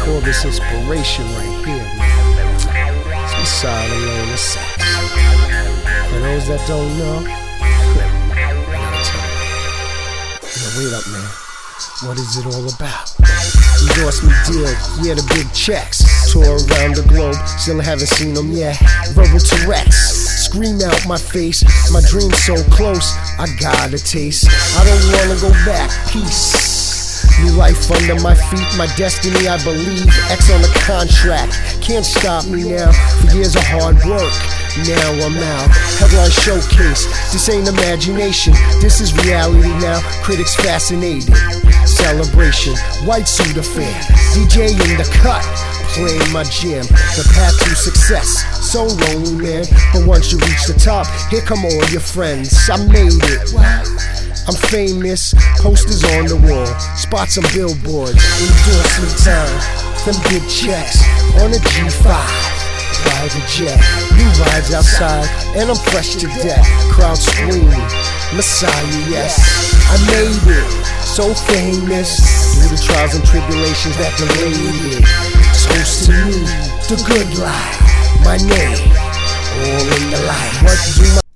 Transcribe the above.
call this inspiration right here, man. It's Messiah alone, the sax. For those that don't know, I gotta tell you. Yo, wait up, man. What is it all about? Endorse me deal, yeah, the big checks. Tour around the globe, still haven't seen them yet. Verbal Tourette's, scream out my face. My dream's so close, I got a taste. I don't wanna go back, peace. New life under my feet, my destiny I believe. X on the contract, can't stop me now. For years of hard work, now I'm out. Headline showcase, this ain't imagination, this is reality now. Critics fascinated, celebration, white suit affair. DJ in the cut, playing my jam. The path to success, so lonely, man. But once you reach the top, here come all your friends. I made it, I'm famous, posters on the wall, spots on billboards, endorsement time, them big checks on a G5, private jet, new rides outside, and I'm fresh to death. Crowd screaming, Messiah, yes, I made it, so famous, through the trials and tribulations that delayed it. Toast to me, the good life, my name, all in the light. What do my